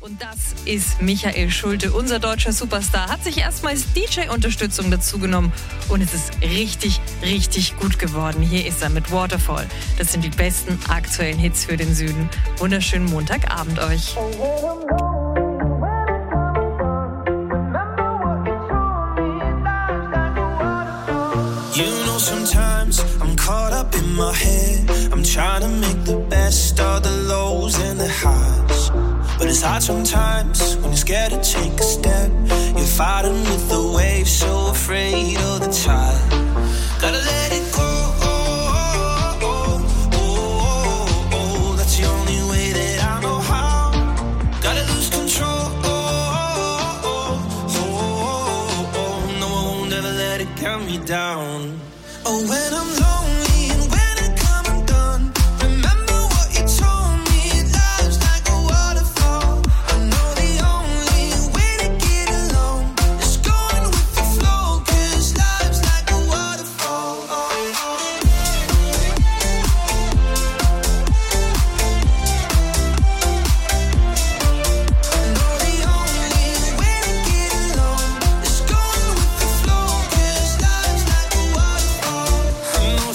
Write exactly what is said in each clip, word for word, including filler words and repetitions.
Und das ist Michael Schulte, unser deutscher Superstar, hat sich erstmals D J-Unterstützung dazu genommen und es ist richtig, richtig gut geworden. Hier ist er mit Waterfall. Das sind die besten aktuellen Hits für den Süden. Wunderschönen Montagabend euch. You know, sometimes I'm caught up in my head. I'm trying to make the best of the lows and the highs. But it's hard sometimes when you're scared to take a step. You're fighting with the waves, so afraid of the tide. Gotta let it go. That's the only way that I know how. Gotta lose control. No, I won't ever let it count me down. Oh, when I'm lonely and when I come undone, remember what you told me. Love's like a waterfall. I know the only way to get along is going with the flow, 'cause love's like a waterfall. I know the only way to get along is going with the flow, 'cause love's like a waterfall. I know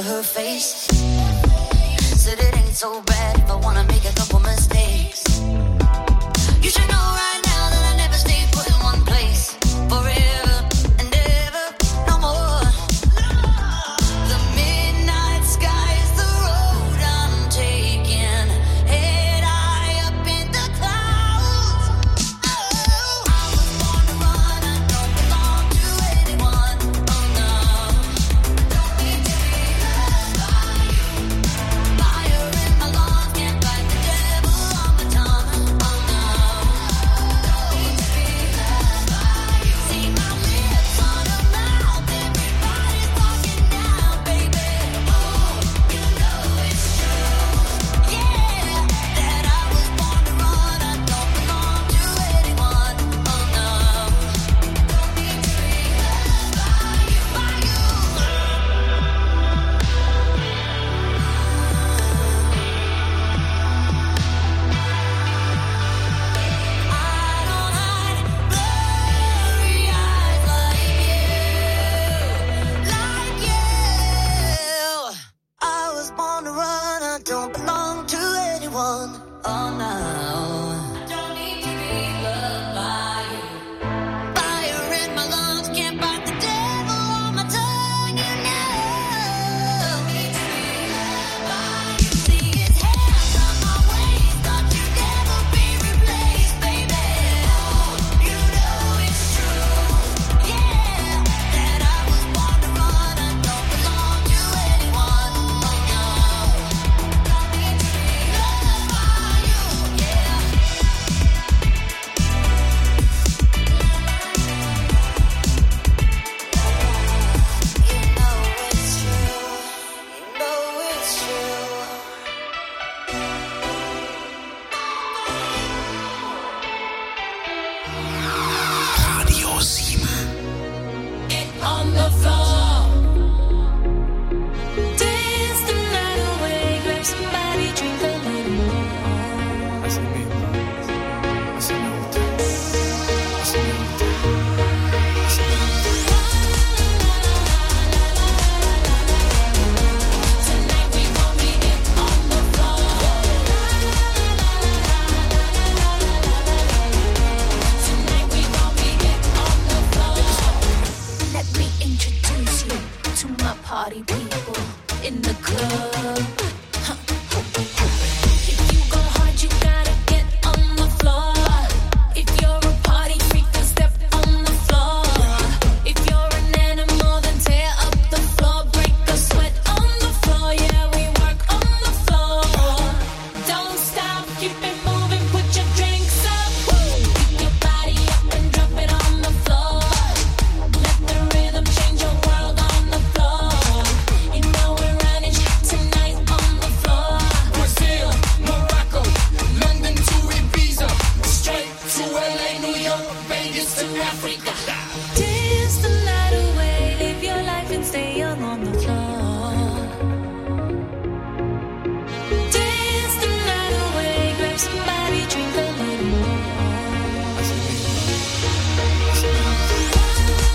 over her face. Said it ain't so bad if I wanna make a couple mistakes. You should know right now that I never stay put in one place forever and ever, no more. The midnight sky is the road I'm taking, head high up in the clouds. Oh, I was born to run, I don't belong to anyone. Oh no, don't need to be loved by you. Fire in my lungs, can't fight the devil on my tongue. Oh no, don't need to be loved by you. See my lips on a mouth, everybody's talking now, baby. Oh, you know it's true, yeah, that I was born to run, I don't belong to anyone. Oh no, don't need to be loved by you, by you. I don't hide blurry eyes like you, like you. I was born to run, I don't belong to anyone. Oh no, don't need to be loved by you. Fire in my lungs, can't fight the devil on my tongue. You know, don't need to be loved by you. See his hands on my waist, thought you'd never be replaced, baby. Oh, you know it's true, yeah, that I was born to run, I don't belong to anyone. Oh no, don't need to be loved by you, yeah. You know it's true, you know it's true. Radio sieben. Get on the floor. Dance the night away, grab somebody, drink a little more. Así mismo, así me gusta, así me gusta, así me gusta. Tonight we gon' be get on the floor. Tonight we gon' be get on the floor. Let me introduce you to my party people in the club. Huh. If you go hard, you gotta get on the floor. If you're a party freak, then step on the floor. If you're an animal, then tear up the floor. Break a sweat on the floor. Yeah, we work on the floor. Don't stop, keep it moving, put your drinks up. Pick your body up and drop it on the floor. Let the rhythm change your world on the floor. You know we're running tonight on the floor. Brazil, Morocco, London to Ibiza, straight to L A, New York, Vegas to Africa. Dance the night away, live your life and stay young on the floor. Dance the night away, grab somebody, drink a little more. Así mismo, así me gusta.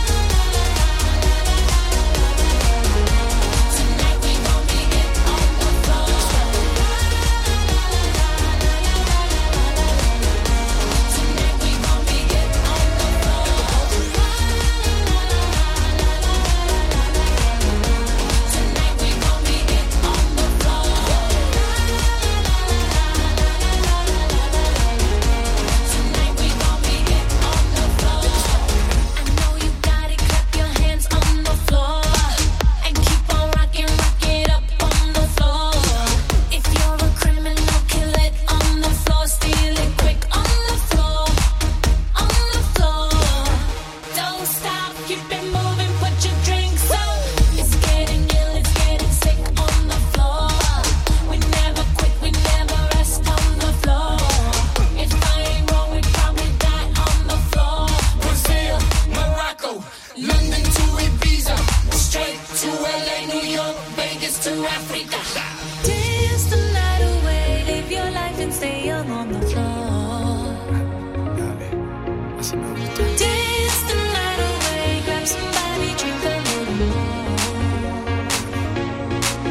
Tonight we gon' be get on the floor. Tonight we gon' be get on the floor. Tonight we gon' be get on the floor. Tonight we gon' be get on the floor. I know you got it, clap your hands on the floor. And keep on rocking, rock it up on the floor. If you're a criminal, kill it on the floor. Steal it quick on the floor. On the floor. Don't stop, keep it moving, put your drinks up. It's getting ill, it's getting sick on the floor. We never quit, we never rest on the floor. If I ain't wrong, we probably die on the floor. Brazil, Morocco, London to Ibiza, straight to L A, New York, Vegas to Africa. Dance the night away, live your life and stay young on the floor. Dale, así me gusta. Dance the night away, grab somebody, drink a little more.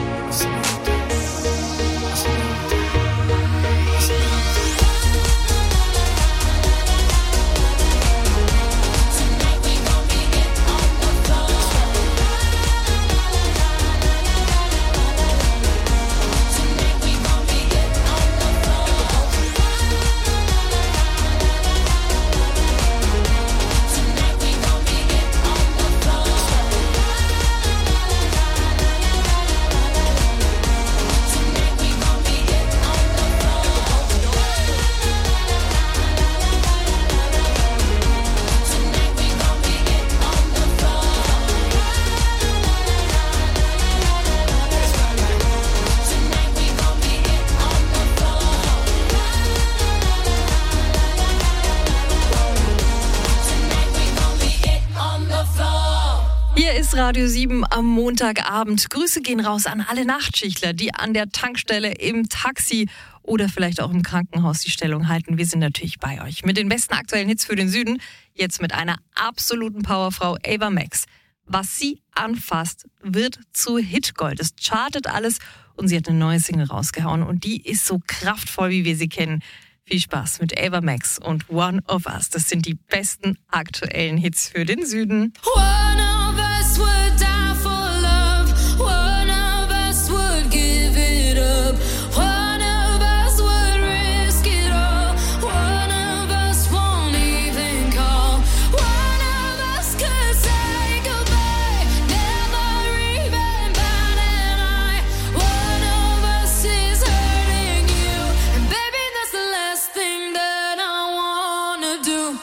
Radio sieben am Montagabend. Grüße gehen raus an alle Nachtschichtler, die an der Tankstelle, im Taxi oder vielleicht auch im Krankenhaus die Stellung halten. Wir sind natürlich bei euch mit den besten aktuellen Hits für den Süden. Jetzt mit einer absoluten Powerfrau, Ava Max. Was sie anfasst, wird zu Hitgold. Es chartet alles und sie hat eine neue Single rausgehauen und die ist so kraftvoll, wie wir sie kennen. Viel Spaß mit Ava Max und One of Us. Das sind die besten aktuellen Hits für den Süden. One of us would die for love. One of us would give it up. One of us would risk it all. One of us won't even call. One of us could say goodbye, never even bat an eye. One of us is hurting you, and baby, that's the last thing that I wanna do.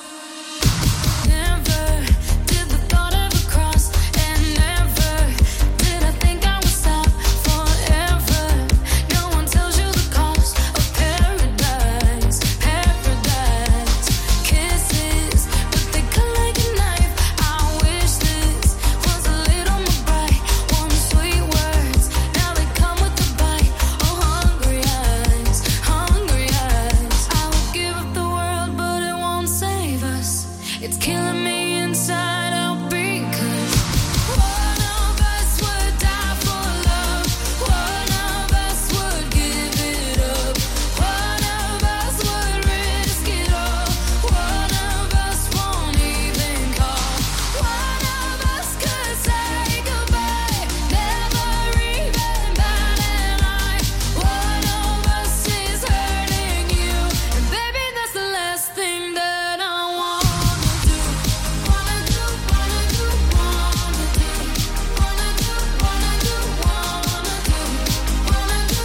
Never did the thought ever cross, and never did I think I would stop forever. No one tells you the cost of paradise, paradise. Kisses, but they cut like a knife. I wish this was a little more bright. One sweet words, now they come with a bite. Oh, hungry eyes, hungry eyes. I would give up the world, but it won't save us. It's killing me inside out because one of us would die for love. One of us would give it up. One of us would risk it all. One of us won't even call. One of us could say goodbye, never even bat an eye. One of us is hurting you, and baby, that's the last thing that I wanna do. Wanna do, wanna do, wanna do. Wanna do, wanna do, wanna do. Wanna do,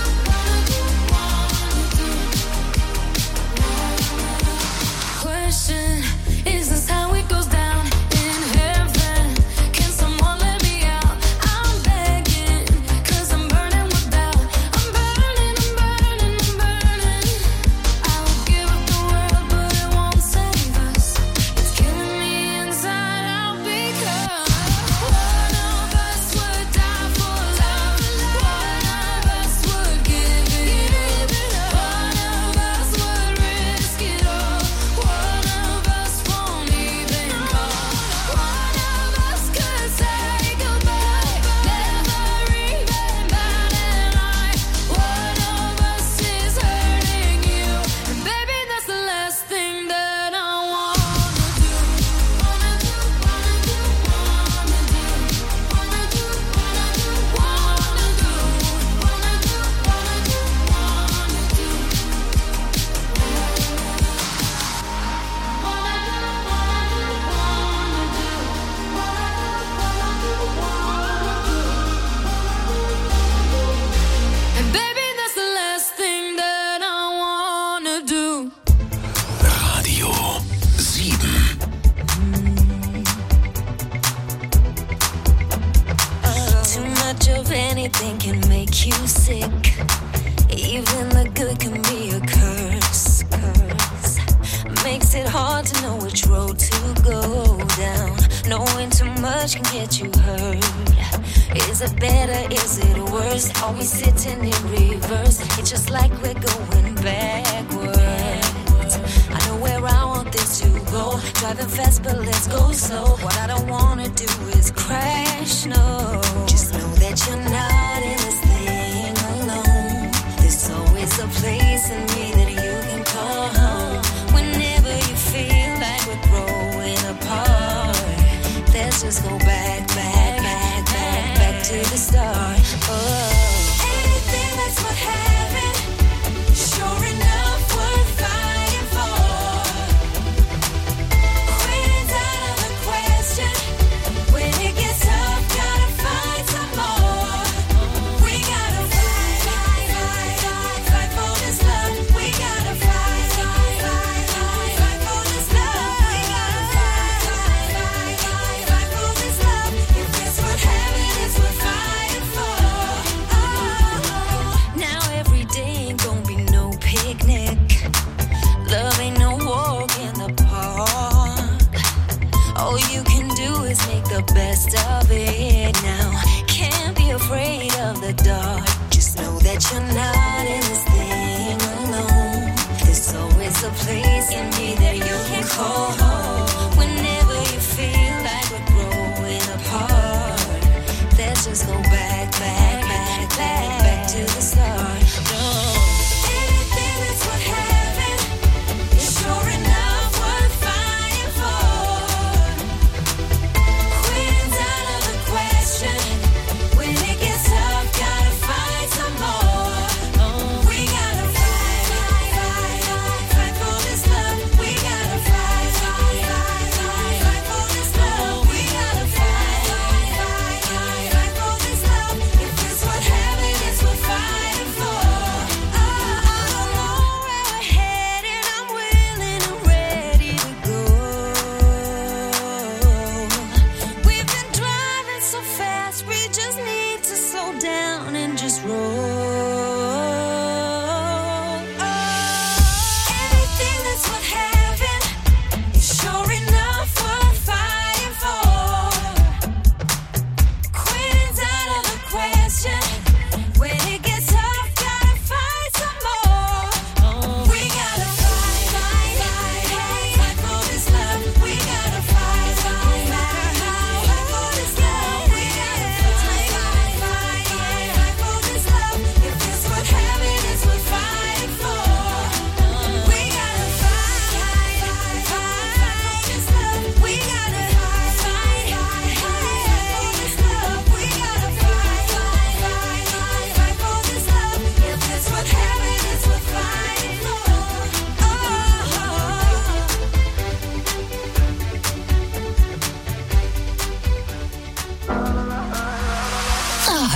wanna do, wanna do. Question, is this how it goes down in heaven? Can someone let me out? I'm begging, cause I'm burning with doubt. I'm burning, I'm burning, I'm burning. I will give up the world, but it won't save us. It's killing me inside out because one of us would die for love. One of us would give it up. One of us would risk it all. One of us won't even call. One of us could say goodbye, never even bat an eye. One of us is hurting you, and baby, that's the last thing that I wanna do. Wanna do, wanna do, wanna do. Wanna do, wanna do, wanna do. Wanna do, wanna do, wanna do. And baby, that's the last thing that I wanna do. Radio sieben. Too much of anything can make you sick. Even the good can be a curse. Curse makes it hard to know which road to go down. Knowing too much can get you hurt. Is it better? Is it worse? Are we sitting in reverse? It's just like we're going backwards. I know where I want this to go. Driving fast, but let's go slow. What I don't wanna do is crash, no. Just know that you're not in this thing alone. There's always a place in me that you can call home. Whenever you feel like we're growing apart, let's just go back, back, back, back, back to the start. Oh. Anything that's worth having, sure enough worth fighting for. Quitting's out of the question. When it gets tough, gotta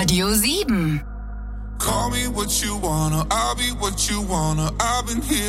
Radio sieben. Call me what you wanna, I'll be what you wanna. I've been here